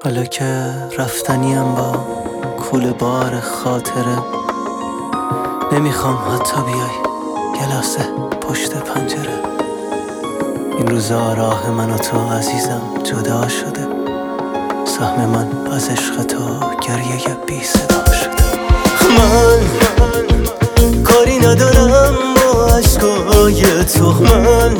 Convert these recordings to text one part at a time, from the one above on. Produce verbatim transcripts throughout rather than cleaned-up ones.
حالا که رفتنیم با کوله بار خاطره، نمیخوام حتی بیای گلاسه پشت پنجره. این روزا راه من و تو عزیزم جدا شده، سهم من از عشق تو گریه بی صدا شده. من کاری ندارم با عشقای تو، من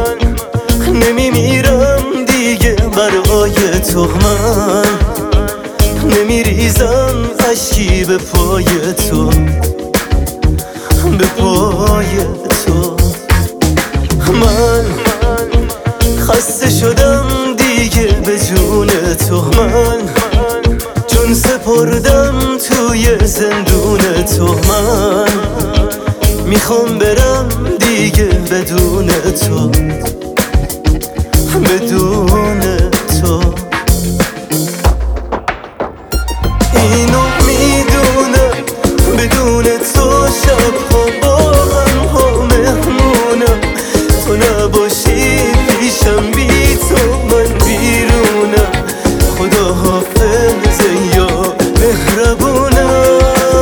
نمیمیرم دیگه برای تو، من نمیریزم اشکی به پای تو، به پای تو. من خسته شدم دیگه به جون تو، من جون سپردم توی زندون تو، من میخوام برم دیگه بدون تو، بدون تو. اینو میدونم بدون تو شبها با هم ها مهمونم، تو نباشی پیشم بی تو من بیرونم. خدا حافظه یا مهربونم،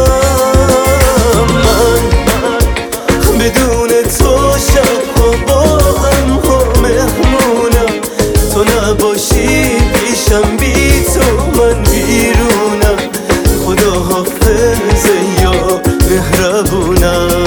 من بدون تو شبها با هم ها مهمونم، تو نباشی پیشم بی تو من بیرونم. خدا حافظه یا مهربونم.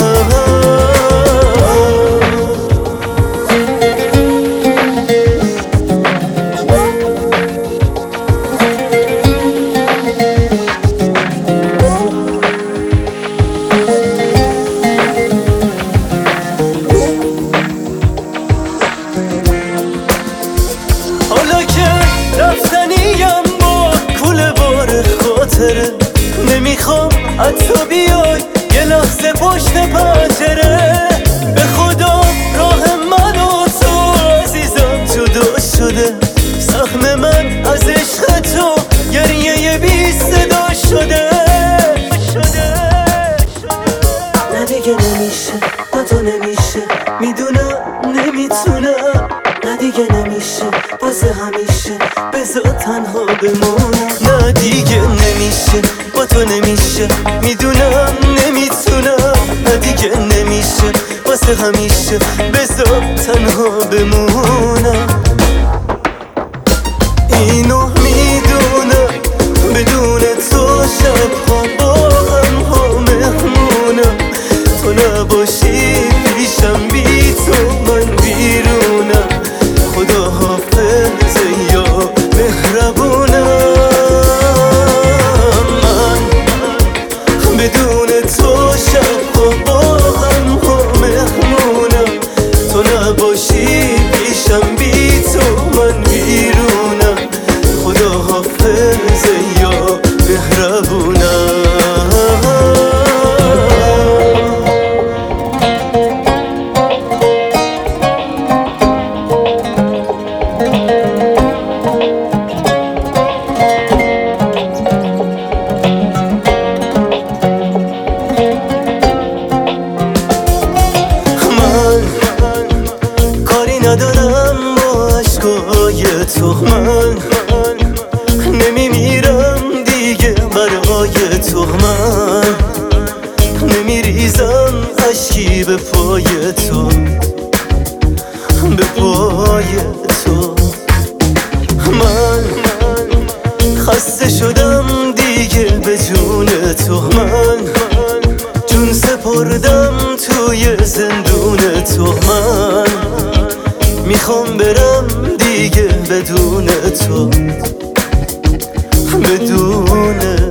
حالا که رفتنیم با کوله بار خاطره، نمیخوام حتی بیای یه لحظه پشت پنجره. به خدا راه من و تو عزیزم جدا شده، سهم من از عشق تو گریه بی صدا شده. نه دیگه نمیشه با تو نمیشه، میدونم نمیتونم. نه دیگه نمیشه واسه همیشه، بذار تنها بمونم. نه دیگه نمیشه با تو نمیشه، میدونم نمیتونم. نه دیگه نمیشه واسه همیشه، بذار تنها بمونم. اینو میدونم بدون تو شبها با هم ها مهمونم، تو نباشی پیشم بی تو من بیرونم. خدا حافظه یا مهربونم، من بدون تو شبها با هم ها مهمونم، تو نباشی پیشم بی تو من بیرونم. خدا حافظه یا مهربونم. ندارم با عشقای تو، من نمیمیرم دیگه برای تو، من نمیریزم اشکی به پای تو، به پای تو. من خسته شدم دیگه به جون تو، من جون سپردم توی زندون تو، من میخوام برم دیگه بدون تو، بدون